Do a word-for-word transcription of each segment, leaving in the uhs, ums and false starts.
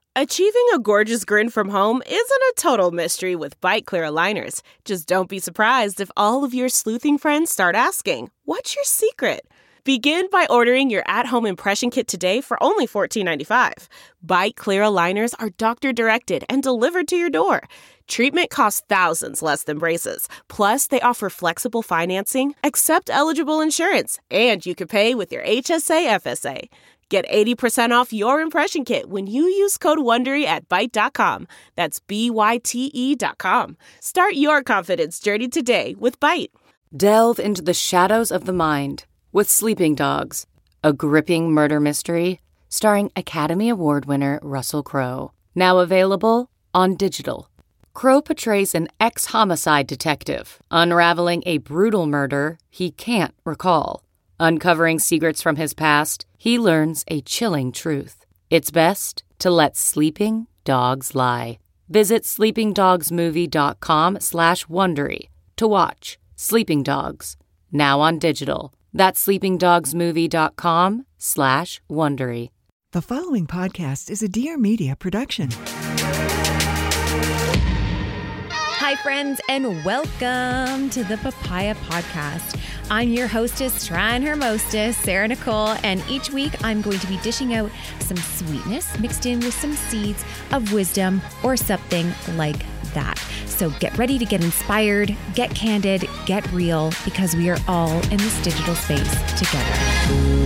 Achieving a gorgeous grin from home isn't a total mystery with Byte Clear aligners. Just don't be surprised if all of your sleuthing friends start asking, "What's your secret?" Begin by ordering your at-home impression kit today for only fourteen ninety-five. Byte Clear aligners are doctor-directed and delivered to your door. Treatment costs thousands less than braces. Plus, they offer flexible financing, accept eligible insurance, and you can pay with your H S A F S A. Get eighty percent off your impression kit when you use code WONDERY at byte dot com. That's B Y T E dot com. Start your confidence journey today with Byte. Delve into the shadows of the mind with Sleeping Dogs, a gripping murder mystery starring Academy Award winner Russell Crowe. Now available on digital. Crowe portrays an ex-homicide detective unraveling a brutal murder he can't recall. Uncovering secrets from his past, he learns a chilling truth. It's best to let sleeping dogs lie. Visit sleepingdogsmovie.com slash Wondery to watch Sleeping Dogs, now on digital. That's sleepingdogsmovie.com slash Wondery. The following podcast is a Dear Media production. Hi, friends, and welcome to the Papaya Podcast. I'm your hostess, trying her mostest, Sarah Nicole, and each week I'm going to be dishing out some sweetness mixed in with some seeds of wisdom or something like that. So get ready to get inspired, get candid, get real, because we are all in this digital space together.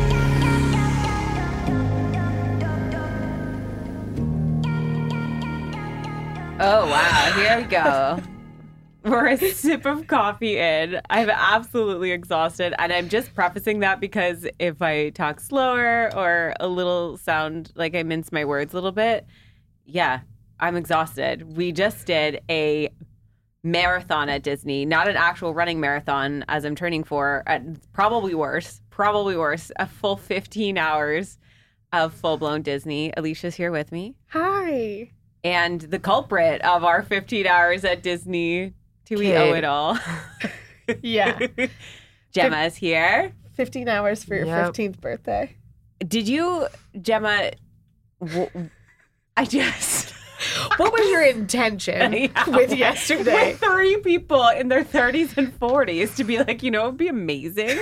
Oh, wow. Here we go. We're a sip of coffee in. I'm absolutely exhausted. And I'm just prefacing that because if I talk slower or a little sound like I mince my words a little bit, yeah, I'm exhausted. We just did a marathon at Disney, not an actual running marathon as I'm training for. Uh, probably worse, probably worse. A full fifteen hours of full-blown Disney. Alicia's here with me. Hi. And the culprit of our fifteen hours at Disney, do we Kate. owe it all? Yeah. Gemma is here. fifteen hours for your Yep. fifteenth birthday. Did you, Gemma, w- I just... What was your intention Yeah. with yesterday? With three people in their thirties and forties to be like, you know, it would be amazing.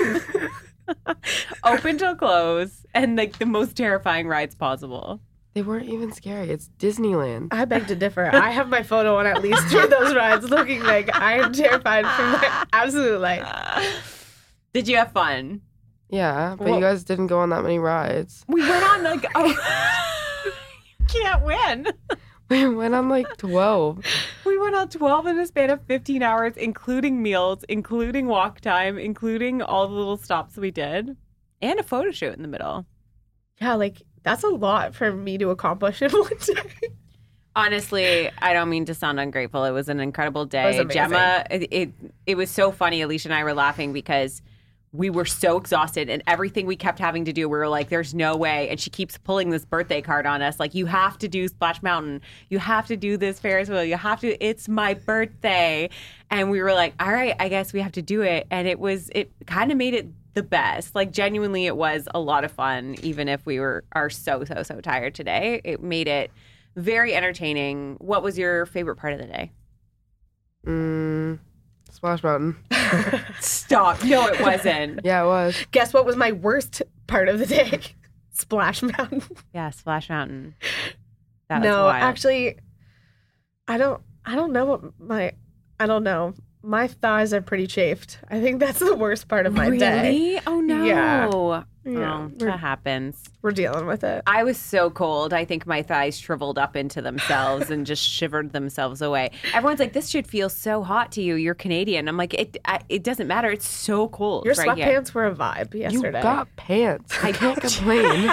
Open till close and like the most terrifying rides possible. They weren't even scary. It's Disneyland. I beg to differ. I have my photo on at least three of those rides looking like I am terrified for my absolute life. Did you have fun? Yeah, but Well- you guys didn't go on that many rides. We went on like, oh, can't win. We went on like twelve. We went on twelve in a span of fifteen hours, including meals, including walk time, including all the little stops we did, and a photo shoot in the middle. Yeah, like that's a lot for me to accomplish in one day. Honestly, I don't mean to sound ungrateful. It was an incredible day. It was amazing. Gemma, it, it it was so funny. Alicia and I were laughing because we were so exhausted and everything we kept having to do, we were like, there's no way. And she keeps pulling this birthday card on us. Like, you have to do Splash Mountain. You have to do this Ferris wheel. You have to, it's my birthday. And we were like, all right, I guess we have to do it. And it was, it kind of made it the best. Like, genuinely, it was a lot of fun, even if we were are so, so, so tired today. It made it very entertaining. What was your favorite part of the day? Mm, Splash Mountain. Stop. No, it wasn't. Yeah, it was. Guess what was my worst part of the day? Splash Mountain. Yeah, Splash Mountain. That was No, wild. actually, I don't. I don't know what my. I don't know. My thighs are pretty chafed. I think that's the worst part of my really? day. Oh no. Yeah. Oh, Yeah, we're, that happens. we're dealing with it. I was so cold. I think my thighs shriveled up into themselves and just shivered themselves away. Everyone's like, "This should feel so hot to you. You're Canadian." I'm like, "It I, it doesn't matter. It's so cold." Your right here." sweatpants were a vibe yesterday. You got pants. I I can't complain.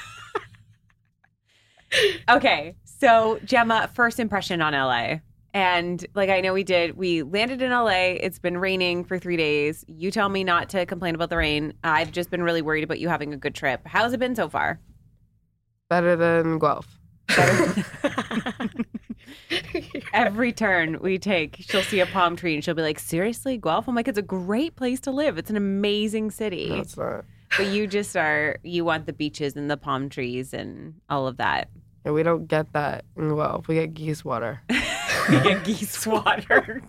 Okay, so Gemma, first impression on L A. And like I know we did, we landed in L A. It's been raining for three days. You tell me not to complain about the rain. I've just been really worried about you having a good trip. How's it been so far? Better than Guelph. Every turn we take, she'll see a palm tree and she'll be like, seriously, Guelph? I'm like, it's a great place to live. It's an amazing city. No, it's not. But you just are, you want the beaches and the palm trees and all of that. Yeah, we don't get that in Guelph. We get geese water. We get geese water.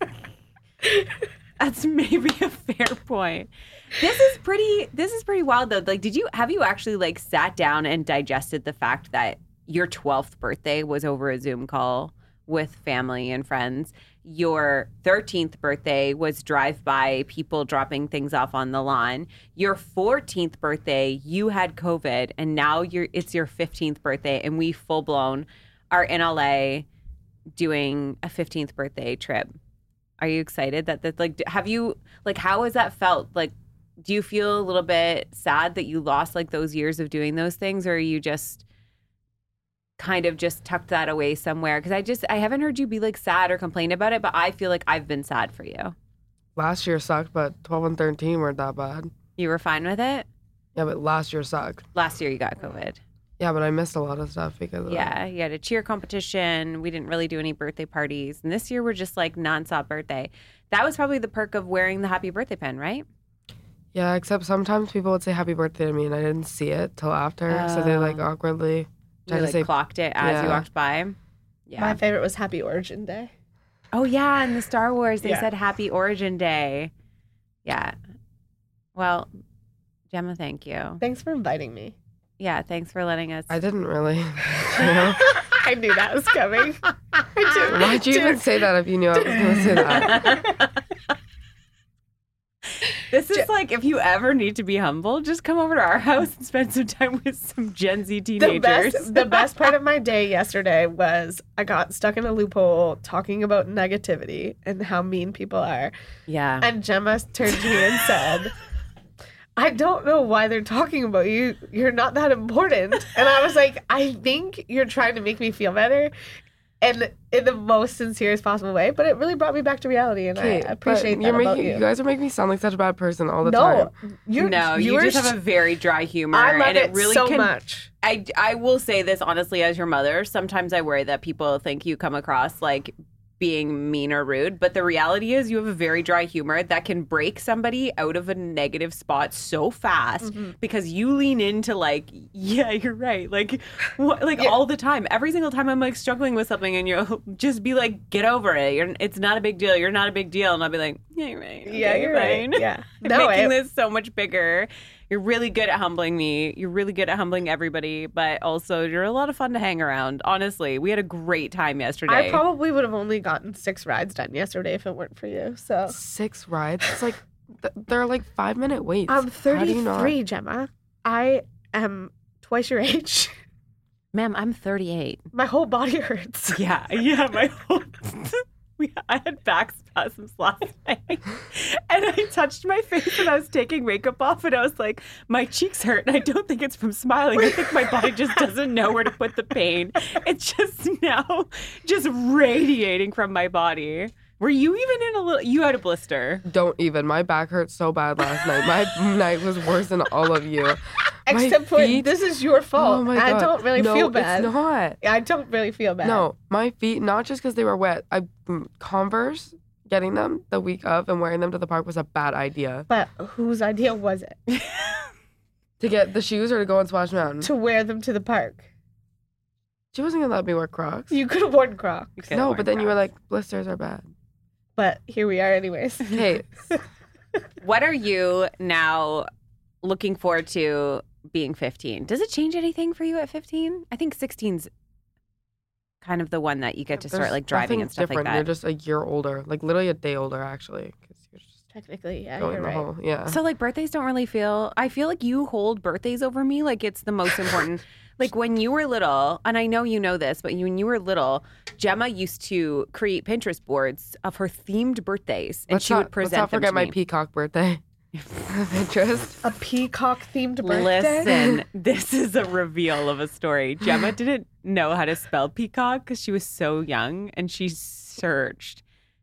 That's maybe a fair point. This is pretty this is pretty wild though. Like, did you have you actually like sat down and digested the fact that your twelfth birthday was over a Zoom call with family and friends? Your thirteenth birthday was drive-by, people dropping things off on the lawn. Your fourteenth birthday, you had COVID, and now you're it's your fifteenth birthday, and we full-blown are in L A doing a fifteenth birthday trip. Are you excited that that like have you like how has that felt? Like, do you feel a little bit sad that you lost like those years of doing those things, or are you just kind of just tucked that away somewhere? Because I just I haven't heard you be like sad or complain about it, but I feel like I've been sad for you. Last year sucked, but twelve and thirteen weren't that bad. You were fine with it? Yeah, but last year sucked. Last year you got COVID. Yeah, but I missed a lot of stuff because of Yeah, you had a cheer competition. We didn't really do any birthday parties. And this year we're just like nonstop birthday. That was probably the perk of wearing the happy birthday pin, right? Yeah, except sometimes people would say happy birthday to me and I didn't see it till after. So they like awkwardly You tried to like say clocked it as you Yeah. walked by. Yeah. My favorite was Happy Origin Day. Oh, yeah. In the Star Wars, they Yeah. said Happy Origin Day. Yeah. Well, Gemma, thank you. Thanks for inviting me. Yeah, thanks for letting us. I didn't really. You know? I knew that was coming. I did. Why'd you even say that if you knew I was going to say that? This is like, if you ever need to be humble, just come over to our house and spend some time with some Gen Z The teenagers. best, the best part of my day yesterday was I got stuck in a loophole talking about negativity and how mean people are. Yeah. And Gemma turned to me and said, I don't know why they're talking about you. You're not that important. And I was like, I think you're trying to make me feel better. And in the most sincerest possible way, but it really brought me back to reality, and Okay, I appreciate but that you're about making, you. you guys are making me sound like such a bad person all the no, time. you're, no, you you're just have a very dry humor. I love and it, it really so can, much. I, I will say this honestly as your mother. Sometimes I worry that people think you come across like being mean or rude, but the reality is you have a very dry humor that can break somebody out of a negative spot so fast Mm-hmm. because you lean into like, yeah, you're right. Like, what, like Yeah. all the time. Every single time I'm like struggling with something and you'll just be like, get over it. You're, it's not a big deal. You're not a big deal. And I'll be like, yeah, you're right. Yeah, Okay, you're fine. right. Yeah. You're No, making I- this so much bigger. You're really good at humbling me. You're really good at humbling everybody, but also you're a lot of fun to hang around. Honestly, we had a great time yesterday. I probably would have only gotten six rides done yesterday if it weren't for you. So Six rides? It's like, th- they're like five minute waits. I'm How do you not- thirty-three, Gemma. I am twice your age. Ma'am, I'm thirty-eight. My whole body hurts. Yeah, yeah, my whole. We, I had back spasms last night, and I touched my face and I was taking makeup off, and I was like, my cheeks hurt, and I don't think it's from smiling. I think my body just doesn't know where to put the pain. It's just now just radiating from my body. Were you even in a little? You had a blister. Don't even. My back hurt so bad last night. My night was worse than all of you. My Except for feet- this is your fault. Oh my I God. don't really no, feel bad. It's not. I don't really feel bad. No, my feet, not just because they were wet. I mm, Converse, getting them the week of and wearing them to the park was a bad idea. But whose idea was it To get the shoes or to go on Splash Mountain? to wear them to the park? She wasn't gonna let me wear Crocs. You could have worn Crocs. You could've No, worn but then you were Crocs. like, blisters are bad. But here we are, anyways. Okay, What are you now looking forward to being fifteen? Does it change anything for you at fifteen? I think sixteen's kind of the one that you get to start there's like driving nothing and stuff different. like that. You're just a year older, like literally a day older, actually. 'Cause you're just Technically, yeah, going you're the right. whole, yeah. So like birthdays don't really feel I feel like you hold birthdays over me like it's the most important. Like when you were little, and I know you know this, but when you were little, Gemma used to create Pinterest boards of her themed birthdays and let's she not, would present let's not them forget to my me. peacock birthday. Pinterest. A peacock themed birthday. Listen, this is a reveal of a story. Gemma didn't know how to spell peacock because she was so young, and she searched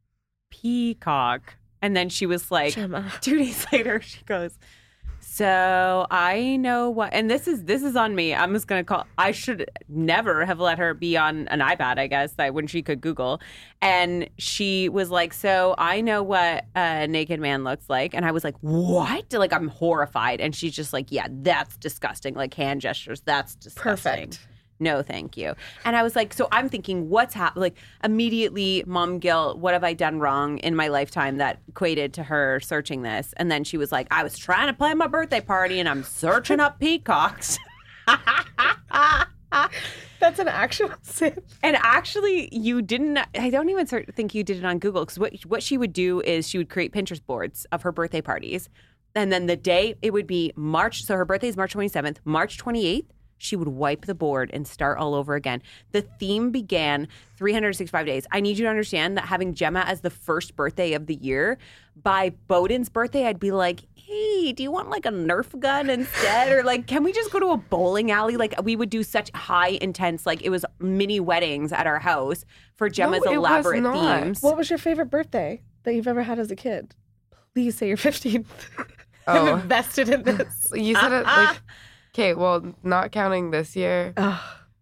peacock, and then she was like, Gemma. two days later, she goes, "So I know what," and this is this is on me. I'm just gonna call. I should never have let her be on an iPad, I guess, that when she could Google. And she was like, "So I know what a naked man looks like," and I was like, "What?" Like I'm horrified, and she's just like, "Yeah, that's disgusting." Like hand gestures, that's disgusting. Perfect. no, thank you. And I was like, so I'm thinking, what's happened? Like, immediately, mom guilt, what have I done wrong in my lifetime that equated to her searching this? And then she was like, I was trying to plan my birthday party and I'm searching up peacocks. That's an actual sin. And actually, you didn't, I don't even start, think you did it on Google, because what, what she would do is she would create Pinterest boards of her birthday parties. And then the day, it would be March, so her birthday is March twenty-seventh, March twenty-eighth, she would wipe the board and start all over again. The theme began three hundred sixty-five days. I need you to understand that having Gemma as the first birthday of the year, by Bowden's birthday, I'd be like, hey, do you want like a Nerf gun instead? Or like, can we just go to a bowling alley? Like, we would do such high intense, like it was mini weddings at our house for Gemma's No, it was elaborate not. themes. What was your favorite birthday that you've ever had as a kid? Please say your fifteenth. Oh. I'm invested in this. You said it like, okay, well, not counting this year, Ugh.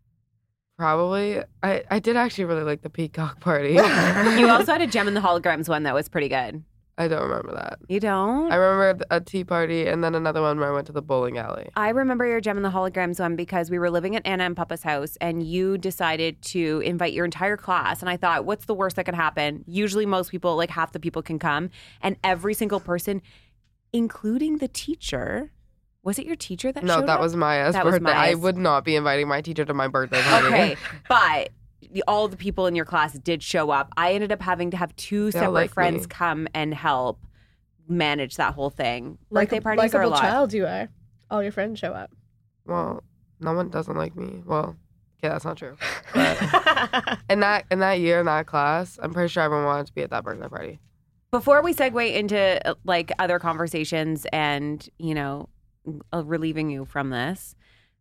probably. I, I did actually really like the peacock party. You also had a Gem and the Holograms one that was pretty good. I don't remember that. You don't? I remember a tea party and then another one where I went to the bowling alley. I remember your Gem and the Holograms one because we were living at Anna and Papa's house and you decided to invite your entire class. And I thought, what's the worst that could happen? Usually most people, like half the people can come. And every single person, including the teacher, was it your teacher that No, showed that up? was Maya's That was birthday. I Maya's. would not be inviting my teacher to my birthday party. Okay, but all the people in your class did show up. I ended up having to have two They all separate like friends me. come and help manage that whole thing. Like Birthday a parties are a likable lot. child you are. All your friends show up. Well, no one doesn't like me. Well, okay, that's not true. But in that in that year, in that class, I'm pretty sure everyone wanted to be at that birthday party. Before we segue into uh, like other conversations and, you know, uh, relieving you from this,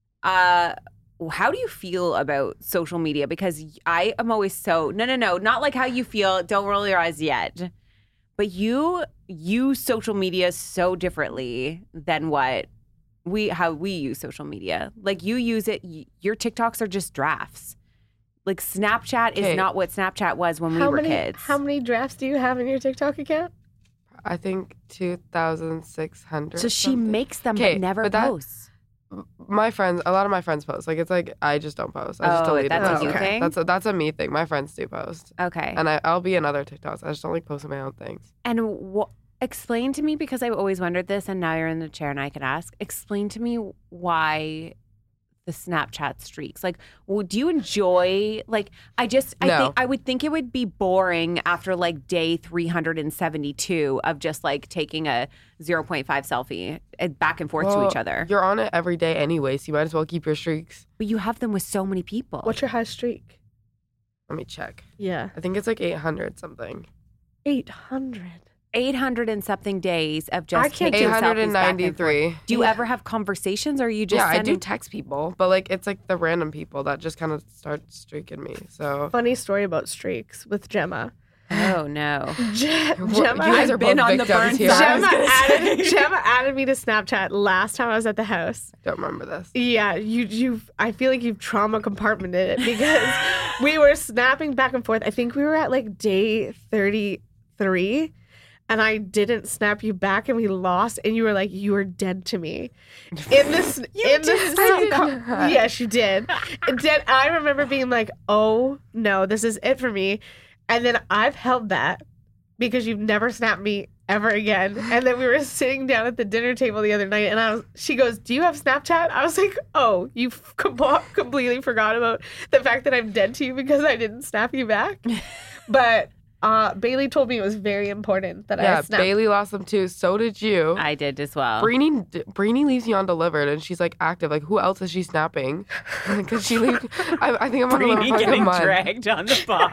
uh, how do you feel about social media? Because I am always so, no, no, no, not like how you feel. Don't roll your eyes yet. But you use social media so differently than what we, how we use social media. Like you use it, y- your TikToks are just drafts. Like Snapchat is Okay. not what Snapchat was when how we were many, kids. How many drafts do you have in your TikTok account? I think two thousand six hundred. So she something. makes them Okay, but never but that- posts. My friends, a lot of my friends post. Like it's like I just don't post. I just Oh, delete that's it. a you thing? That's a, that's a me thing. My friends do post, Okay. and I, I'll be in other TikToks. I just don't like posting my own things. And wh- explain to me, because I've always wondered this, and now you're in the chair and I can ask, explain to me why the Snapchat streaks. Like, well, do you enjoy, like, I just, I No. think, I would think it would be boring after like day three hundred seventy-two of just like taking a zero point five selfie and back and forth to Well, each other. You're on it every day anyway, so you might as well keep your streaks. But you have them with so many people. What's your high streak? Let me check. Yeah. I think it's like eight hundred something. eight hundred. eight hundred and something days of just I can't taking do selfies back and forth. eight hundred ninety-three. Do you Yeah. ever have conversations, or are you just Yeah, I sending- do text people, but like it's like the random people that just kind of start streaking me. So Funny story about streaks with Gemma. Oh no. Je- Well, Gemma, you guys are been both on the victims burn here. side. Gemma, I was gonna added, say. Gemma added me to Snapchat last time I was at the house. Don't remember this. Yeah, you you I feel like you've trauma compartmented it because we were snapping back and forth. I think we were at like day thirty-three and I didn't snap you back and we lost and you were like, you were dead to me. In this in this I co- did not. Yes, you did. And then I remember being like, oh no, this is it for me. And then I've held that because you've never snapped me ever again. And then we were sitting down at the dinner table the other night and I was, she goes, do you have Snapchat? I was like, oh, you com- completely forgot about the fact that I'm dead to you because I didn't snap you back. But uh, Bailey told me it was very important that Yeah, I snapped. Bailey lost them too. So did you. I did as well. Breenie, Breenie leaves you undelivered, and she's like active. Like, who else is she snapping? Because she leaves. I, I think I'm gonna Breenie live like a getting month. dragged on the pod.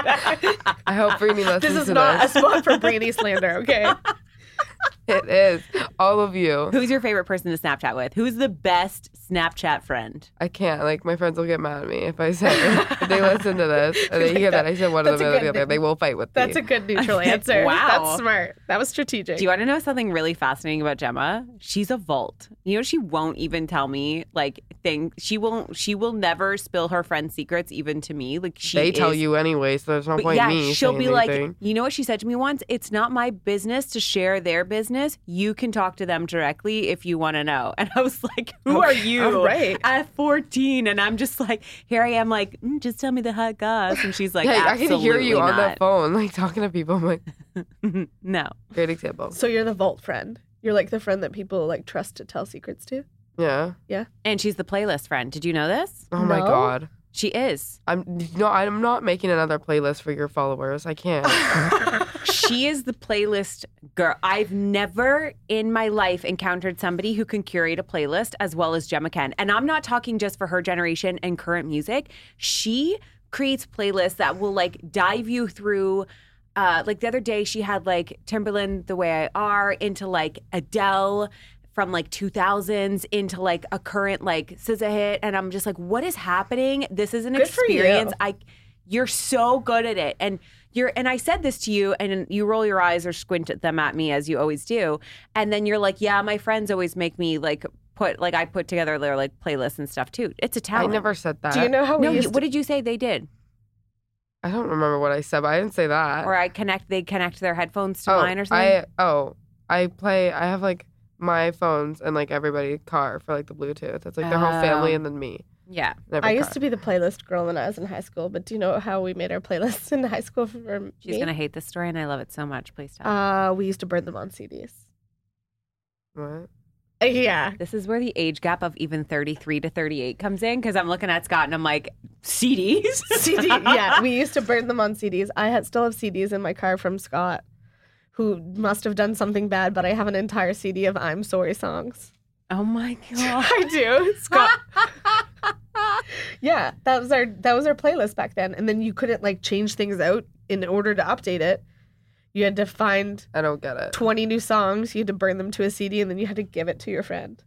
I hope Breenie listens This is to not this. a spot for Brainy slander, okay? It is all of you. Who's your favorite person to Snapchat with? Who's the best Snapchat friend? I can't. Like, my friends will get mad at me if I say if they listen to this and they hear that I said one of That's a them or good the other. thing. They will fight with That's me. a good neutral answer. Wow. That's smart. That was strategic. Do you want to know something really fascinating about Gemma? She's a vault. You know, she won't even tell me like thing. She won't. She will never spill her friend's secrets, even to me. Like she. They tell is- you anyway, so there's no But point yeah, in me she'll saying be like, anything. you know what she said to me once? It's not my business to share their business. business, you can talk to them directly if you want to know. And I was like, who are you all right. at fourteen? And I'm just like, here I am like, mm, just tell me the hot goss. And she's like, Yeah, I absolutely can hear you not. on that phone, like talking to people. I'm like, No. great example. So you're the vault friend. You're like the friend that people like trust to tell secrets to. Yeah. Yeah. And she's the playlist friend. Did you know this? Oh my No? God. She is. I'm no, I'm not making another playlist for your followers. I can't. She is the playlist girl. I've never in my life encountered somebody who can curate a playlist as well as Gemma can. And I'm not talking just for her generation and current music. She creates playlists that will like dive you through. Uh, like the other day, she had like Timberland, The Way I Are, into like Adele from like two thousands into like a current like S Z A hit. And I'm just like, what is happening? This is an Good for you. experience. I, you're so good at it. And you're, and I said this to you and you roll your eyes or squint at them at me as you always do. And then you're like, yeah, my friends always make me like put, like I put together their like playlists and stuff too. It's a I talent. never said that. Do you know how we No, used you, to- what did you say they did? I don't remember what I said, but I didn't say that. Or I connect, they connect their headphones to oh, mine or something? I oh, I play. I have like my phones and like everybody's car for like the Bluetooth. It's like their whole family Oh. and then me. Yeah. in every I used car. to be the playlist girl when I was in high school, but do you know how we made our playlists in high school for She's me? going to hate this story and I love it so much. Please tell. Uh, we used to burn them on C Ds. What? Uh, yeah. This is where the age gap of even thirty-three to thirty-eight comes in because I'm looking at Scott and I'm like, C Ds? C D. Yeah, we used to burn them on C Ds. I had still have C Ds in my car from Scott, who must have done something bad, but I have an entire C D of I'm Sorry songs. Oh my God. I do. Scott. Yeah, that was our that was our playlist back then. And then you couldn't like change things out in order to update it. You had to find I don't get it. twenty new songs, you had to burn them to a C D, and then you had to give it to your friend.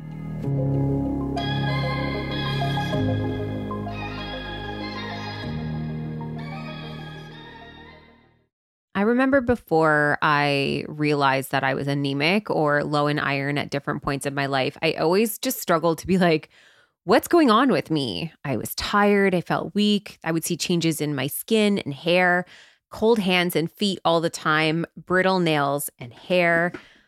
I remember before I realized that I was anemic or low in iron at different points in my life, I always just struggled to be like, what's going on with me? I was tired. I felt weak. I would see changes in my skin and hair, cold hands and feet all the time, brittle nails and hair.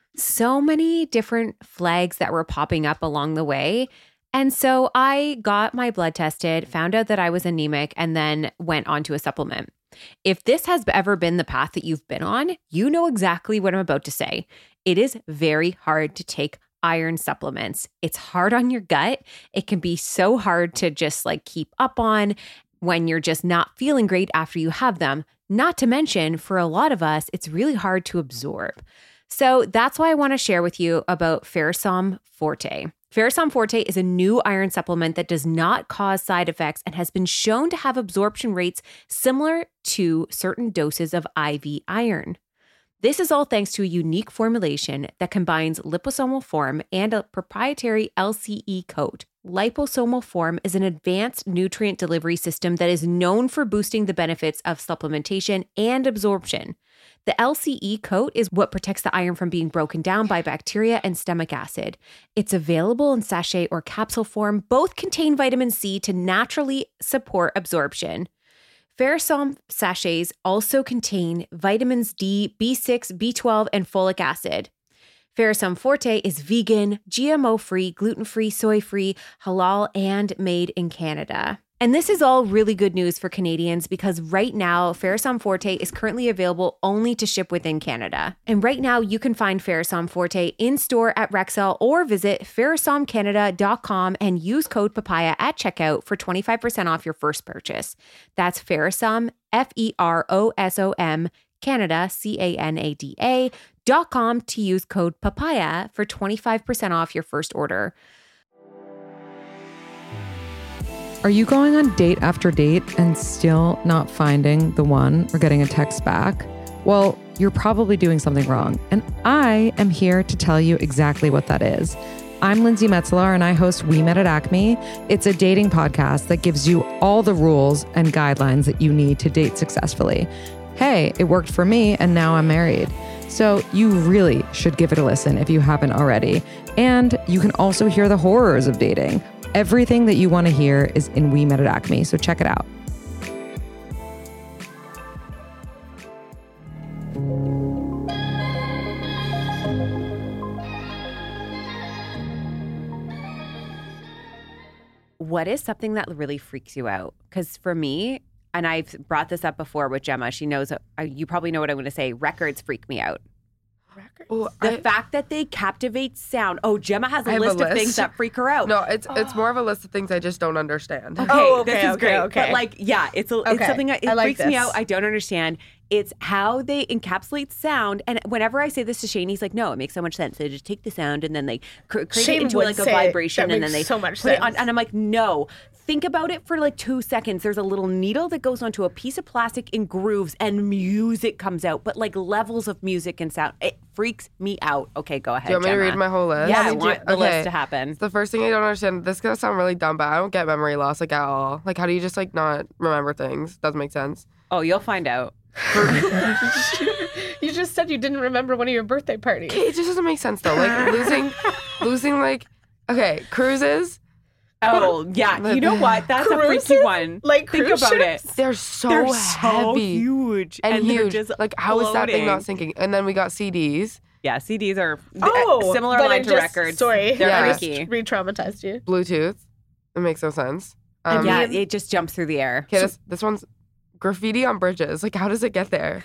So many different flags that were popping up along the way. And so I got my blood tested, found out that I was anemic, and then went onto a supplement. If this has ever been the path that you've been on, you know exactly what I'm about to say. It is very hard to take iron supplements. It's hard on your gut. It can be so hard to just like keep up on when you're just not feeling great after you have them. Not to mention, for a lot of us, it's really hard to absorb. So that's why I want to share with you about Ferrosom Forte. Ferrosom Forte is a new iron supplement that does not cause side effects and has been shown to have absorption rates similar to certain doses of I V iron. This is all thanks to a unique formulation that combines liposomal form and a proprietary L C E coat. Liposomal form is an advanced nutrient delivery system that is known for boosting the benefits of supplementation and absorption. The L C E coat is what protects the iron from being broken down by bacteria and stomach acid. It's available in sachet or capsule form. Both contain vitamin C to naturally support absorption. Ferrosom sachets also contain vitamins D, B six, B twelve, and folic acid. Ferrosom Forte is vegan, G M O-free, gluten-free, soy-free, halal, and made in Canada. And this is all really good news for Canadians because right now, Ferrosom Forte is currently available only to ship within Canada. And right now, you can find Ferrosom Forte in store at Rexall or visit ferrosom canada dot com and use code papaya at checkout for twenty-five percent off your first purchase. That's Ferrosom, F E R O S O M, Canada, C A N A D A, dot com to use code papaya for twenty-five percent off your first order. Are you going on date after date and still not finding the one or getting a text back? Well, you're probably doing something wrong. And I am here to tell you exactly what that is. I'm Lindsay Metzler and I host We Met at Acme. It's a dating podcast that gives you all the rules and guidelines that you need to date successfully. Hey, it worked for me and now I'm married. So you really should give it a listen if you haven't already. And you can also hear the horrors of dating. Everything that you want to hear is in We Met at Acme, so check it out. what is something that really freaks you out? Because for me, and I've brought this up before with Gemma, she knows, uh, you probably know what I'm going to say. Records freak me out. Records? Oh, The I, fact that they captivate sound. Oh, Gemma has I a have a list of list. things that freak her out. no, it's it's more of a list of things I just don't understand. Okay, Oh, okay, this is okay, great. okay. But like, yeah, it's a, it's Okay, something that it I like freaks me this. out. I don't understand. It's how they encapsulate sound. And whenever I say this to Shane, he's like, "No, it makes so much sense. They just take the sound and then they cr- create Shane it into would like a say vibration, that and then they makes so much put it on." sense. And I'm like, "No." Think about it for like two seconds. There's a little needle that goes onto a piece of plastic in grooves, and music comes out. But like levels of music and sound, it freaks me out. Okay, go ahead. Do you want me to Gemma. read my whole list? Yeah, I me want too. the Okay. list to happen. The first thing I don't understand, this is gonna sound really dumb, but I don't get memory loss like at all. Like, how do you just like not remember things? Doesn't make sense. Oh, you'll find out. You just said you didn't remember one of your birthday parties. Okay, it just doesn't make sense though. Like losing, losing like, okay, cruises. Oh, yeah. You know what? That's a freaky Cruises? one. Like Think cruise about it. ships? They're so They're so heavy huge and, they're huge. just Like, how is that thing not floating. sinking? And then we got C Ds, Yeah, C Ds are Oh, similar but line it to just- records. Sorry, They're Yeah. I just freaky. re-traumatized you. Bluetooth. It makes no sense. Um, yeah, mean- it just jumps through the air. Okay, this, this one's graffiti on bridges. Like, how does it get there?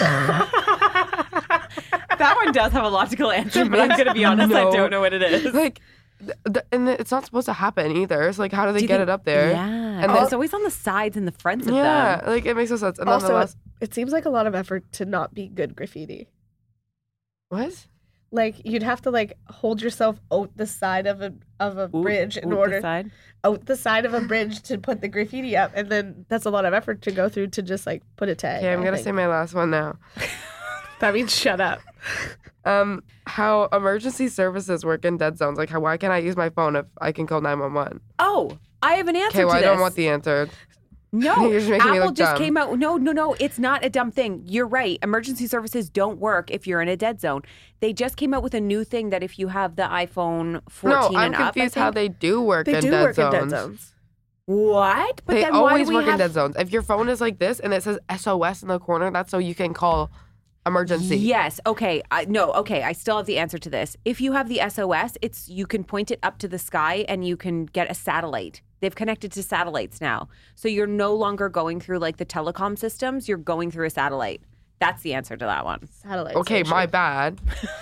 That one does have a logical answer, but I'm going to be honest, I No. don't know what it is. Like, th- th- and it's not supposed to happen either. So, like, how do they Do you get think- it up there? Yeah, And and then- it's always on the sides and the fronts of Yeah, them. like, it makes no sense. And then the Also, last, it seems like a lot of effort to not be good graffiti. what? Like you'd have to like hold yourself out the side of a of a Ooh, bridge in ooh, the order side. out the side of a bridge to put the graffiti up, and then that's a lot of effort to go through to just like put a tag. Okay, I'm I gonna think. say my last one now. That means shut up. Um, how emergency services work in dead zones. Like, how why can't I use my phone if I can call nine one one? Oh, I have an answer Okay, to well, I this. don't want the answer. No, You're just making me Apple look just dumb. came out. No, no, no. It's not a dumb thing. You're right. Emergency services don't work if you're in a dead zone. They just came out with a new thing that if you have the iPhone fourteen No, I'm and up, I confused how think- they do work They in do dead work zones. in dead zones. What? But They then why always do we work have... in dead zones. If your phone is like this and it says S O S in the corner, that's so you can call emergency. Yes. Okay. I, no. Okay. I still have the answer to this. If you have the S O S, it's you can point it up to the sky and you can get a satellite. They've connected to satellites now, so you're no longer going through like the telecom systems. You're going through a satellite. That's the answer to that one. Satellites. Okay, my bad.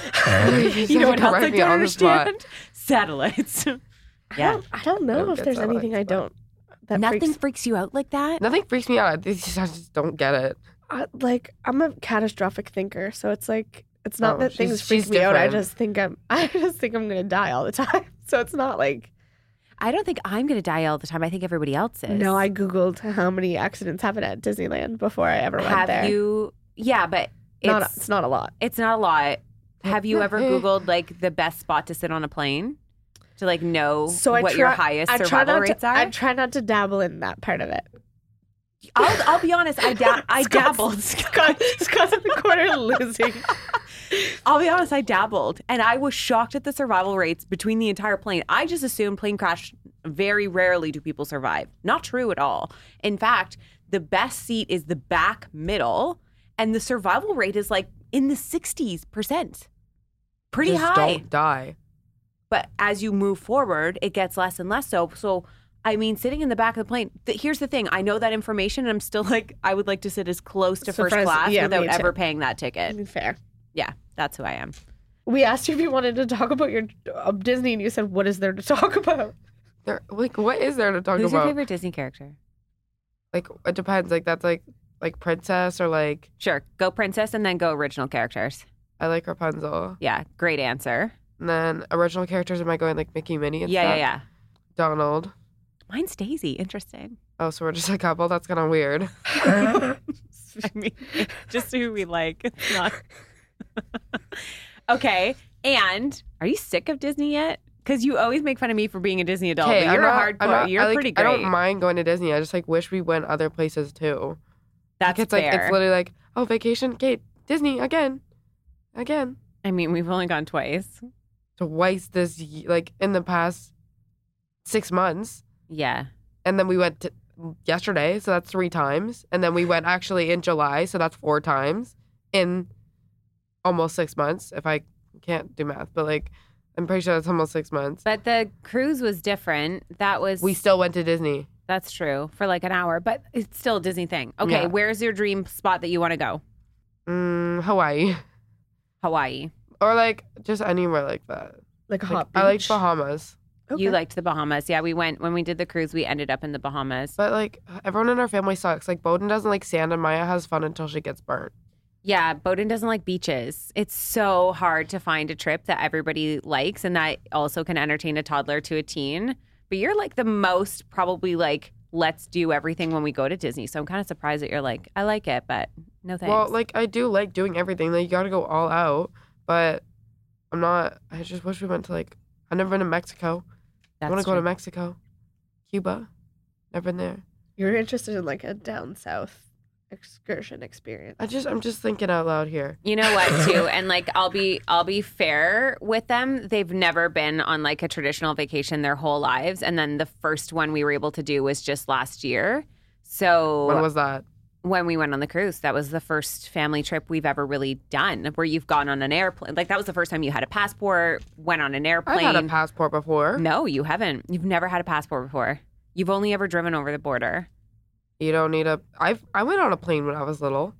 You know what else I Correct me don't on the spot. understand? Satellites. I yeah. don't, I don't I know don't if get there's satellites, anything I but- don't. That Nothing freaks, freaks you out like that. Nothing freaks me out. I just, I just don't get it. uh, like I'm a catastrophic thinker, so it's like it's not Oh, that things she's- freak she's me out. I different. just think I'm I just think I'm gonna die all the time. So it's not like I don't think I'm going to die all the time. I think everybody else is. no. I googled how many accidents happen at Disneyland before I ever went have there. you. Yeah, but it's Not a, it's not a lot. it's not a lot. Have you ever Yeah. Googled like the best spot to sit on a plane to like know So I what try, your highest I try survival not rates to, are? I try not to dabble in that part of it. I'll, I'll be honest. I da- I Scott's- dabbled. Scott, Scott's in the corner losing. I'll be honest. I dabbled, and I was shocked at the survival rates between the entire plane. I just assumed plane crash. Very rarely do people survive. Not true at all. In fact, the best seat is the back middle, and the survival rate is like in the sixties percent. Pretty just high. Don't die. But as you move forward, it gets less and less so. So, I mean, sitting in the back of the plane, th- here's the thing. I know that information, and I'm still like, I would like to sit as close to So first first- class yeah, without me too. ever paying that ticket. Fair. Yeah, that's who I am. We asked you if you wanted to talk about your uh, Disney, and you said, "What is there to talk about?" There, like, what is there to talk Who's about? your favorite Disney character? Like, it depends. Like, that's like, like princess or like, Sure. Go princess and then go original characters. I like Rapunzel. Yeah, great answer. And then original characters, am I going like Mickey, Minnie, and Yeah, stuff? yeah, yeah. Donald. Mine's Daisy. Interesting. Oh, so we're just a couple? That's kind of weird. I mean, just who we like. It's not. Okay. And are you sick of Disney yet? Because you always make fun of me for being a Disney adult, Okay, but you're I'm a not- hardcore. I'm not- you're I, like, pretty great. I don't mind going to Disney. I just like wish we went other places too. That's Like, it's fair. like it's literally like, oh, vacation, Kate, Disney again, again. I mean, we've only gone twice. Twice this ye- like in the past six months, Yeah. and then we went to yesterday, so that's three times, and then we went actually in July, so that's four times in almost six months. If I can't do math, but like I'm pretty sure that's almost six months. But the cruise was different. That was We still went to Disney. That's true for like an hour, but it's still a Disney thing. Okay, Yeah. where's your dream spot that you want to go? Mm, Hawaii. Hawaii. Or like just anywhere like that. Like a Like, hot I like beach. Bahamas. Okay. You liked the Bahamas. Yeah, we went when we did the cruise, we ended up in the Bahamas. But like everyone in our family sucks. Like Bowden doesn't like sand and Maya has fun until she gets burnt. Yeah, Bowden doesn't like beaches. It's so hard to find a trip that everybody likes and that also can entertain a toddler to a teen. But you're like the most probably like, let's do everything when we go to Disney. So I'm kind of surprised that you're like, I like it, but no thanks. Well, like I do like doing everything. Like you gotta go all out. But I'm not I just wish we went to like I've never been to Mexico. I That's wanna go to true. Mexico. Cuba. Never been there. You're interested in like a down south excursion experience. I just I'm just thinking out loud here. You know what, too, and like I'll be I'll be fair with them. They've never been on like a traditional vacation their whole lives, and then the first one we were able to do was just last year. So When was that? when we went on the cruise, that was the first family trip we've ever really done, where you've gone on an airplane. Like that was the first time you had a passport, went on an airplane. I've had a passport before. No, you haven't. You've never had a passport before. You've only ever driven over the border. You don't need a. I I went on a plane when I was little.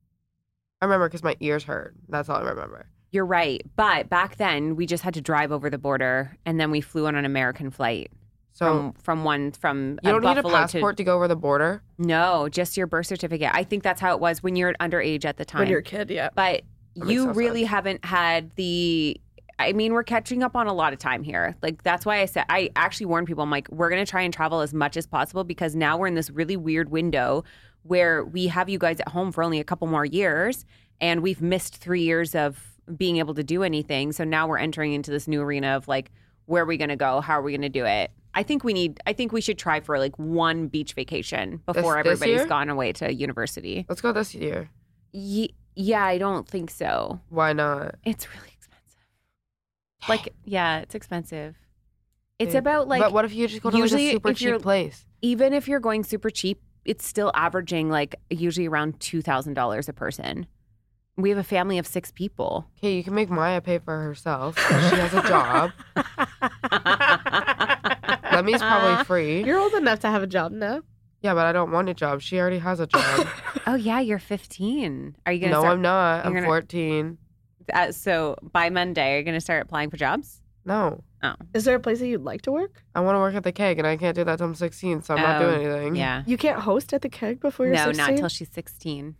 I remember because my ears hurt. That's all I remember. You're right, but back then we just had to drive over the border, and then we flew on an American flight. So from from one from you uh, don't need a Buffalo passport to to go over the border. no, just your birth certificate. I think that's how it was when you're underage at the time. When you're a kid, yeah. but That makes you no really sense. haven't had the. I mean, we're catching up on a lot of time here. Like that's why I said I actually warned people. I'm like, we're gonna try and travel as much as possible because now we're in this really weird window where we have you guys at home for only a couple more years, and we've missed three years of being able to do anything. So now we're entering into this new arena of like, where are we going to go? How are we going to do it? I think we need, I think we should try for like one beach vacation before This- this everybody's year? gone away to university. Let's go this year. Ye- yeah, I don't think so. Why not? It's really expensive. Like, yeah, it's expensive. It's Babe, about like, but what if you just go to like usually a super if you're- cheap place? even if you're going super cheap, it's still averaging like usually around two thousand dollars a person. We have a family of six people. Okay, you can make Maya pay for herself. 'Cause she has a job. Lemmy's probably free. You're old enough to have a job now. Yeah, but I don't want a job. She already has a job. Oh yeah, you're fifteen. Are you gonna no, start? I'm not. you're I'm gonna- fourteen. Uh, so by Monday, are you gonna start applying for jobs? No. Oh, Is there a place that you'd like to work? I want to work at the keg, and I can't do that till I'm sixteen, so I'm not Oh, doing anything. yeah. You can't host at the keg before you're No, sixteen? not until she's sixteen.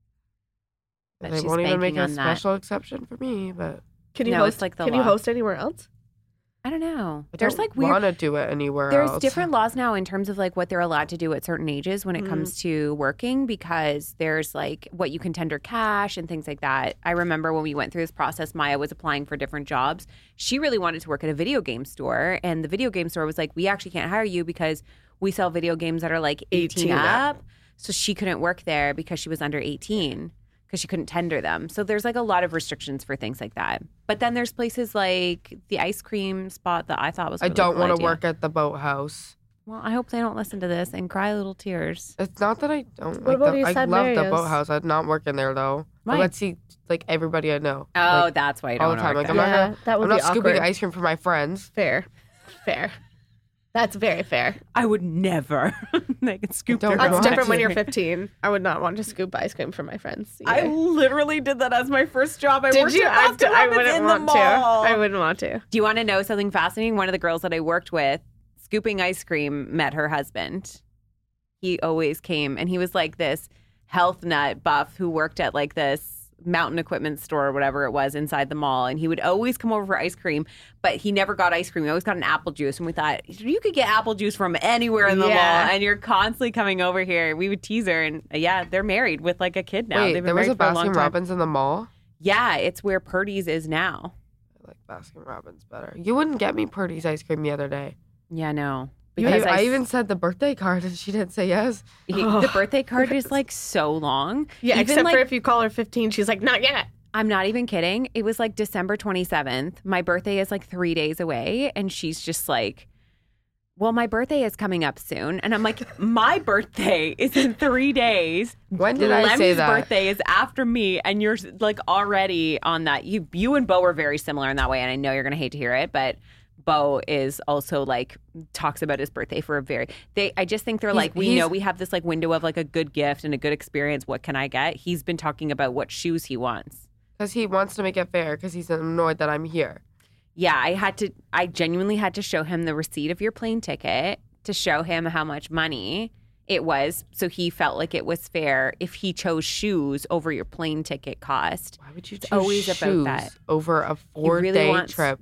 But They she's won't even make banking a on that. special exception for me, but Can you No, host it's like the Can you law. host anywhere else? I don't know. I There's don't like weird. want to do it anywhere There's else. different laws now in terms of like what they're allowed to do at certain ages when it Mhm. comes to working because there's like what you can tender cash and things like that. I remember when we went through this process, Maya was applying for different jobs. She really wanted to work at a video game store, and the video game store was like, we actually can't hire you because we sell video games that are like eighteen, eighteen up. up. So she couldn't work there because she was under eighteen. Because she couldn't tender them. So there's like a lot of restrictions for things like that. But then there's places like the ice cream spot that I thought was a I really don't cool want to idea. work at the boathouse. Well, I hope they don't listen to this and cry little tears. It's not that I don't What like about the, East I Side love the Marius? boathouse. I'd not work in there though. Why? I would see like everybody I know. Oh, Like, that's why you all don't the time. work Like, I'm there. not Yeah, gonna- that would I'm be not scooping awkward. ice cream for my friends. Fair. Fair. That's very fair. I would never. They can scoop Don't their That's That's own different ice when you're cream. fifteen. I would not want to scoop ice cream for my friends. I either. literally did that as my first job. I Did worked you? at I, Baskin I Robbins wouldn't in want the to. mall. I wouldn't want to. Do you want to know something fascinating? One of the girls that I worked with, scooping ice cream, met her husband. He always came, and he was like this health nut buff who worked at like this mountain equipment store or whatever it was inside the mall. And he would always come over for ice cream, but he never got ice cream. He always got an apple juice. And we thought, you could get apple juice from anywhere in the Yeah. mall, and you're constantly coming over here. We would tease her, and uh, yeah, they're married with like a kid now. Wait, They've been there was married a for a long Baskin time. Robbins in the mall? Yeah, it's where Purdy's is now. I like Baskin Robbins better. You wouldn't get me Purdy's ice cream the other day. Yeah, no. I, Because I s- even said the birthday card and she didn't say yes. he- the birthday card is like so long. Yeah, Even, except like, for if you call her fifteen, she's like, not yet. I'm not even kidding. It was like December twenty-seventh. My birthday is like three days away. And she's just like, well, my birthday is coming up soon. And I'm like, my birthday is in three days. When did I Lem's say that? birthday is after me. And you're like already on that. You, you and Bo are very similar in that way. And I know you're going to hate to hear it, but Bo is also like talks about his birthday for a very they I just think they're He's- like we he's- know we have this like window of like a good gift and a good experience. What can I get? He's been talking about what shoes he wants. Because he wants to make it fair because he's annoyed that I'm here. Yeah, I had to I genuinely had to show him the receipt of your plane ticket to show him how much money it was, so he felt like it was fair if he chose shoes over your plane ticket cost. Why would you It's choose always about shoes that. over a really four-day wants- trip?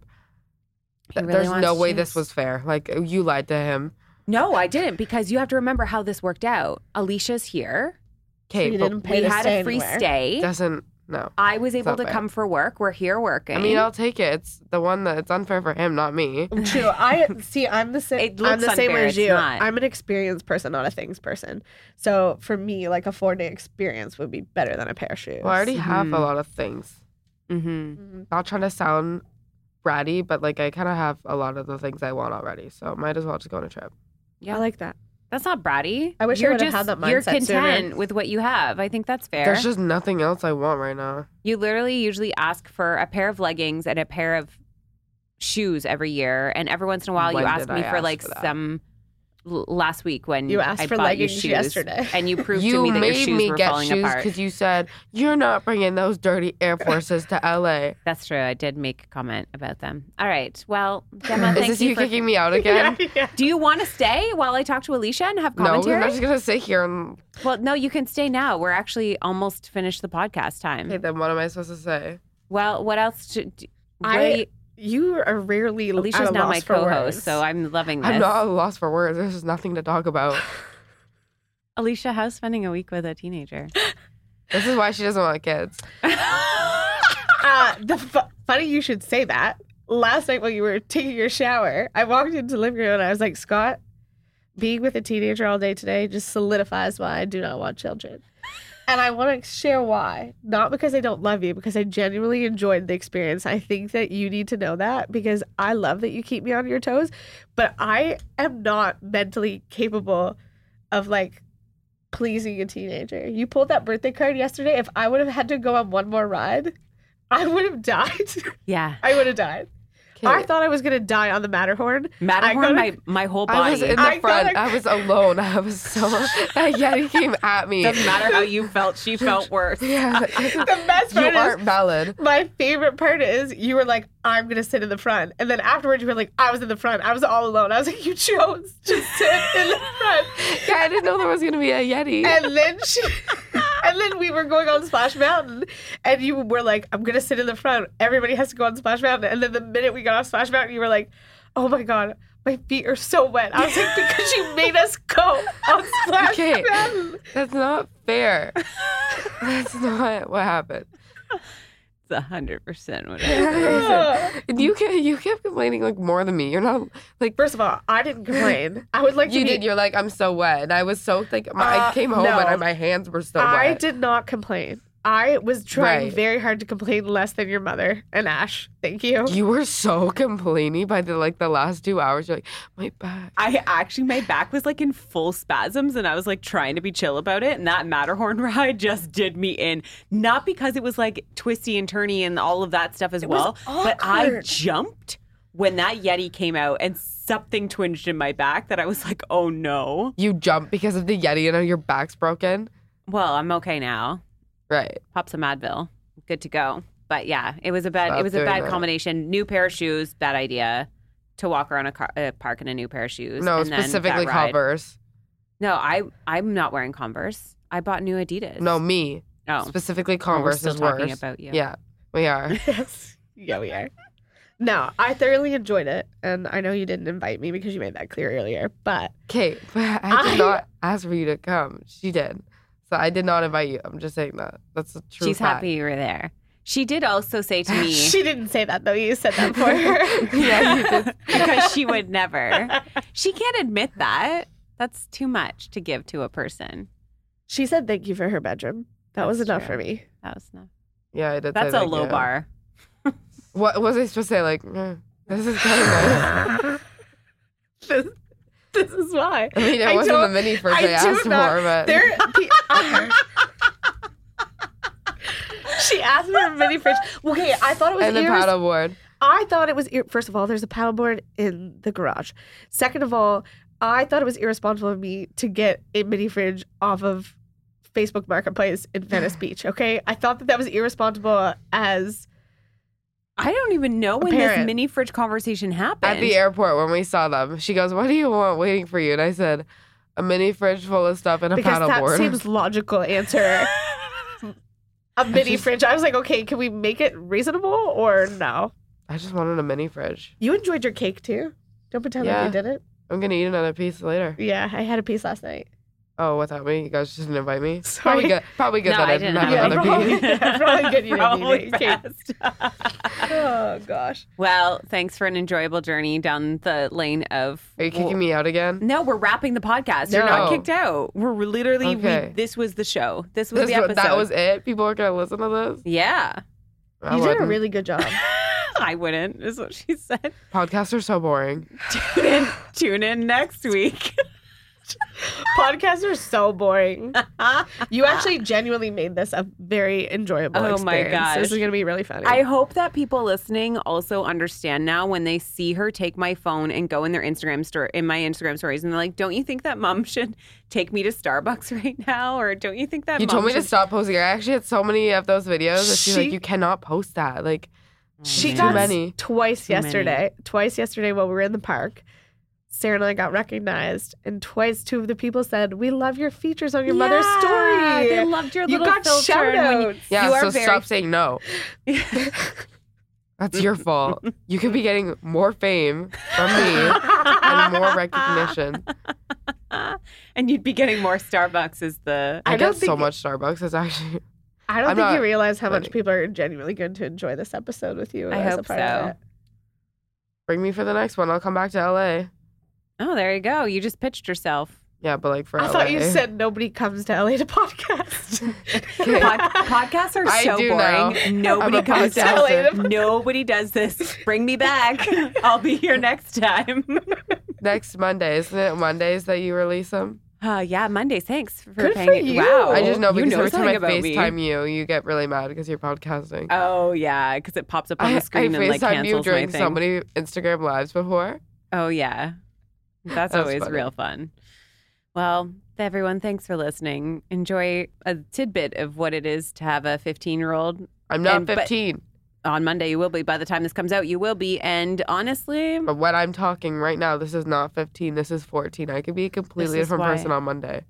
He Th- really There's no wants way shoes. this was fair. Like, you lied to him. No, I didn't, because you have to remember how this worked out. Alicia's here. Okay, you but didn't pay We to had stay a free anywhere. stay. doesn't, no. I was able not to fair. come for work. We're here working. I mean, I'll take it. It's the one that it's unfair for him, not me. True. I see. I'm the same. It I'm looks the same unfair, as it's you. not. I'm an experienced person, not a things person. So for me, like a four day experience would be better than a pair of shoes. Well, I already have Mhm. a lot of things. Mm-hmm. Mhm. Not trying to sound bratty, but like I kind of have a lot of the things I want already. So might as well just go on a trip. Yeah. I like that. That's not bratty. I wish I you're would've just, had that You're mindset content sooner. with what you have. I think that's fair. There's just nothing else I want right now. You literally usually ask for a pair of leggings and a pair of shoes every year, and every once in a while When you ask did me I for ask like for that? some l- last week when You asked I for bought you leggings shoes yesterday. and you proved You to me that your made shoes me were get falling shoes apart. because you said you're not bringing those dirty Air Forces to L A. That's true. I did make a comment about them. All right. Well, Gemma, Is thank this you you for. kicking me out again? Yeah, yeah. Do you want to stay while I talk to Alicia and have No, I'm commentary? not just gonna sit here and. Well, no, you can stay now. We're actually almost finished the podcast time. Okay, then what am I supposed to say? Well, what else? Should, do- what I- are you- You are rarely. Alicia's at a now loss my for co-host, words. so I'm loving this. I'm not at a loss for words. There's just nothing to talk about. Alicia, how's spending a week with a teenager? This is why she doesn't want kids. Uh, the fu- funny you should say that. Last night when you were taking your shower, I walked into the living room and I was like, Scott, being with a teenager all day today just solidifies why I do not want children. And I want to share why. Not because I don't love you, because I genuinely enjoyed the experience. I think that you need to know that because I love that you keep me on your toes, but I am not mentally capable of like pleasing a teenager. You pulled that birthday card yesterday. If I would have had to go on one more ride, I would have died. Yeah. I would have died. I Okay. thought I was gonna die on the Matterhorn. Matterhorn, I my, gotta- my whole I was body. in the I front. gotta- I was alone. I was so. That Yeti came at me. Doesn't matter how you felt, she felt worse. Yeah. The best You part aren't is valid. my favorite part is you were like, I'm gonna sit in the front. And then afterwards you were like, I was in the front. I was all alone. I was like, you chose to sit in the front. Yeah, I didn't know there was gonna be a Yeti. And then she and then we were going on Splash Mountain and you were like, I'm gonna sit in the front. Everybody has to go on Splash Mountain. And then the minute we got off Splash Mountain, you were like, oh my god, my feet are so wet. I was like, because you made us go on Splash Okay. Mountain. That's not fair. That's not what happened. It's a hundred percent what I And you kept, you kept complaining like more than me. You're not like First of all, I didn't complain. I would like to you be- did. You're like I'm so wet, and I was so like my, I Uh, came home no. and I, my hands were so I wet. did not complain. I was trying Right. very hard to complain less than your mother and Ash. Thank you. You were so complaining by the like the last two hours. You're like my back. I actually, my back was like in full spasms and I was like trying to be chill about it. And that Matterhorn ride just did me in. Not because it was like twisty and turny and all of that stuff as was well, but I awkward. jumped when that Yeti came out and something twinged in my back that I was like, oh no. You jumped because of the Yeti and now your back's broken. Well, I'm okay now. Right. Pop some Advil. Good to go. But yeah, it was a bad Stop it was a doing bad that. combination. New pair of shoes, bad idea. To walk around a car, uh, park in a new pair of shoes. No, and then specifically that ride. Converse. No, I I'm not wearing Converse. I bought new Adidas. No, me. oh, Specifically we're Converse still is talking worse. about you. Yeah, we are. Yes. Yeah, we are. No, I thoroughly enjoyed it. And I know you didn't invite me because you made that clear earlier. But Okay, but I did I- not ask for you to come. She did. So I did not invite you. I'm just saying that. That's a true She's fact. happy you were there. She did also say to me she didn't say that, though. You said that for her. Yeah, you did. because she would never. She can't admit that. That's too much to give to a person. She said thank you for her bedroom. That was That's enough true. for me. That was enough. Yeah, I did. That's say a that, low yeah. bar. What was I supposed to say? Like, eh, this is kind of nice. This is why. I mean, it I wasn't don't- the mini fridge I, I do asked not- for, but There, she asked for a mini fridge. Okay, I thought it was and the irres- paddleboard. I thought it was ir- first of all, there's a paddleboard in the garage. Second of all, I thought it was irresponsible of me to get a mini fridge off of Facebook Marketplace in Venice Beach. Okay, I thought that that was irresponsible as I don't even know when parent. this mini fridge conversation happened. At the airport when we saw them, she goes, "What do you want waiting for you?" And I said, "A mini fridge full of stuff and a because that paddleboard." seems logical answer. A mini fridge. I was like, okay, can we make it reasonable or no? I just wanted a mini fridge. You enjoyed your cake too. Don't pretend Yeah. like you didn't. I'm gonna eat another piece later. Yeah, I had a piece last night. Oh, without me? You guys just didn't invite me? Sorry. Probably good. Probably good No, that I I didn't didn't have Yeah, another probably, piece. yeah, probably good you didn't Probably eat cake. best. Oh gosh. Well, thanks for an enjoyable journey down the lane of. Are you kicking me out again? No, we're wrapping the podcast. You're No. not kicked out. We're literally. Okay. We, this was the show. This was This the was- episode. that was it? People are gonna listen to this? Yeah. I You did a wouldn't. really good job. I wouldn't. Is what she said. Podcasts are so boring. Tune in. Tune in next week. Podcasts are so boring. You actually genuinely made this a very enjoyable Oh my experience. gosh. This is gonna be really funny. I hope that people listening also understand now when they see her take my phone and go in their Instagram story in my Instagram stories and they're like, "Don't you think that mom should take me to Starbucks right now?" Or don't you think that You mom told me should to stop posting. I actually had so many of those videos that she's like, She- you cannot post that. Like, She Too got many. twice Too many. yesterday. Twice yesterday while we were in the park. Sarah and I got recognized, and twice two of the people said, "We love your features on your mother's Yeah, story." They loved your You little got filter. shout and when you- outs. yeah, you are so very- stop saying no. That's your fault. You could be getting more fame from me and more recognition. and you'd be getting more Starbucks as the. I, I don't get so think- much Starbucks. It's actually I don't I'm think you not realize how much kidding. people are genuinely going to enjoy this episode with you. I as hope a part of so. it. bring me for the next one. I'll come back to L A. Oh, there you go. You just pitched yourself. Yeah, but like for I L A. thought you said nobody comes to L A to podcast. Pod- podcasts are I so do boring. now. Nobody I'm a comes to podcaster. Nobody does this. Bring me back. I'll be here next time. Next Monday, isn't it Mondays that you release them? Uh, yeah, Mondays. Thanks for Good paying for it. you. Wow. I just know Oh, You because every time something I about me. FaceTime you, you get really mad because you're podcasting. Oh, yeah, because it pops up on I, the screen I and like FaceTimed you cancels my during thing. so many Instagram lives before. Oh, yeah. That's That was always funny. real fun. Well, everyone, thanks for listening. Enjoy a tidbit of what it is to have a fifteen-year-old. I'm not And- but- fifteen, On Monday, you will be. By the time this comes out, you will be. And honestly, but when I'm talking right now, this is not fifteen. This is fourteen. I could be a completely This is different why- person on Monday.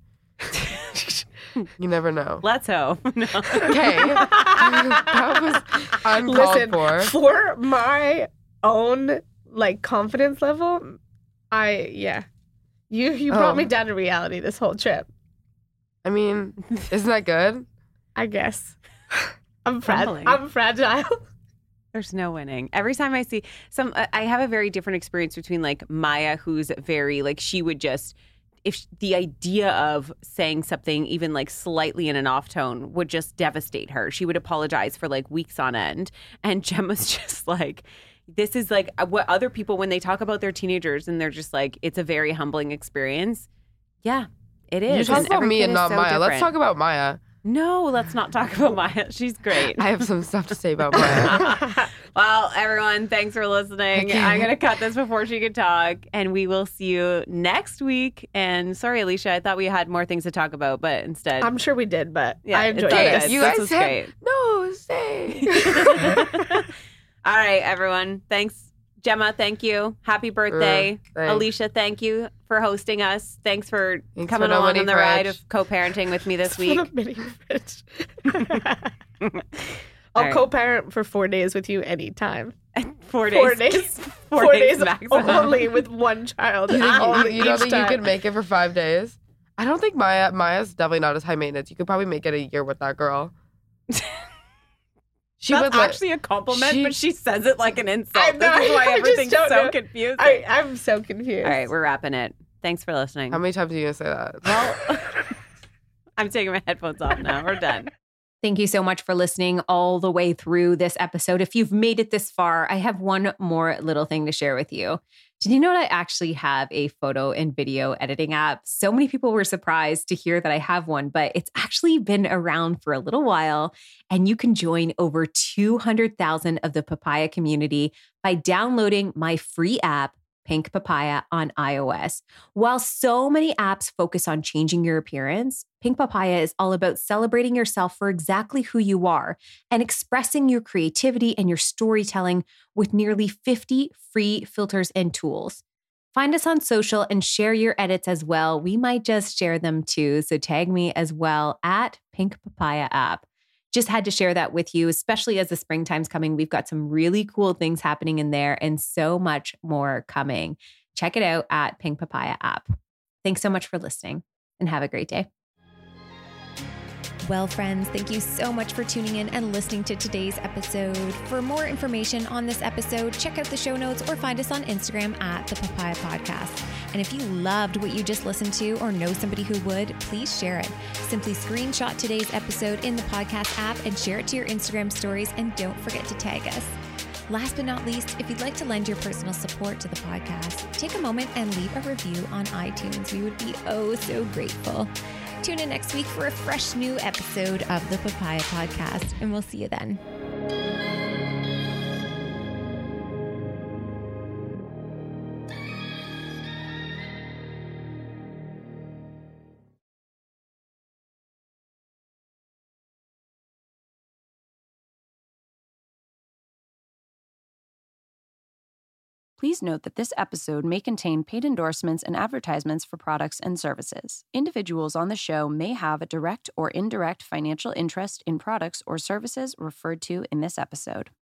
You never know. let's hope. No. Okay, that was uncalled Listen, for. for my own like confidence level, I yeah. You you brought Oh. me down to reality this whole trip. I mean, isn't that good? I guess. I'm fragile. Humbling. I'm fragile. There's no winning. Every time I see some, I- I have a very different experience between like Maya, who's very like she would just, if sh- the idea of saying something even like slightly in an off tone would just devastate her. She would apologize for like weeks on end, and Gemma's just like. This is like what other people, when they talk about their teenagers and they're just like, it's a very humbling experience. Yeah, it is. You talk And about every me kid and is not so Maya. Let's different. talk about Maya. No, let's not talk about Maya. She's great. I have some stuff to say about Maya. Well, everyone, thanks for listening. I'm going to cut this before she can talk, and we will see you next week. And sorry, Alicia, I thought we had more things to talk about, but instead. I'm sure we did, but Yeah, I it's enjoyed all this. good. you This guys was said great. no. Stay. All right, everyone. Thanks. Gemma, thank you. Happy birthday. thanks. Alicia, thank you for hosting us. Thanks for Thanks coming for the along mini on the ride fridge. of co-parenting with me this week. Mini fridge. All I'll right. co-parent for four days with you anytime. Four days. Four days. Four, Four days, days maximum. only with one child. You, think, Only you, you don't each think you time. could make it for five days? I don't think Maya. Maya's definitely not as high maintenance. You could probably make it a year with that girl. She That's would let- actually a compliment, she- but she says it like an insult. I This know, is why I just everything's don't so know. confusing. I, I'm so confused. All right, we're wrapping it. Thanks for listening. How many times are you gonna say that? Well, I'm taking my headphones off now. We're done. Thank you so much for listening all the way through this episode. If you've made it this far, I have one more little thing to share with you. Did you know that I actually have a photo and video editing app? So many people were surprised to hear that I have one, but it's actually been around for a little while, and you can join over two hundred thousand of the Papaya community by downloading my free app, Pink Papaya, on iOS. While so many apps focus on changing your appearance, Pink Papaya is all about celebrating yourself for exactly who you are and expressing your creativity and your storytelling with nearly fifty free filters and tools. Find us on social and share your edits as well. We might just share them too, so tag me as well at Pink Papaya app. Just had to share that with you, especially as the springtime's coming. We've got some really cool things happening in there and so much more coming. Check it out at Pink Papaya app. Thanks so much for listening and have a great day. Well, friends, thank you so much for tuning in and listening to today's episode. For more information on this episode, check out the show notes or find us on Instagram at The Papaya Podcast. And if you loved what you just listened to or know somebody who would, please share it. Simply screenshot today's episode in the podcast app and share it to your Instagram stories, and don't forget to tag us. Last but not least, if you'd like to lend your personal support to the podcast, take a moment and leave a review on iTunes. We would be oh so grateful. Tune in next week for a fresh new episode of the Papaya Podcast, and we'll see you then. Please note that this episode may contain paid endorsements and advertisements for products and services. Individuals on the show may have a direct or indirect financial interest in products or services referred to in this episode.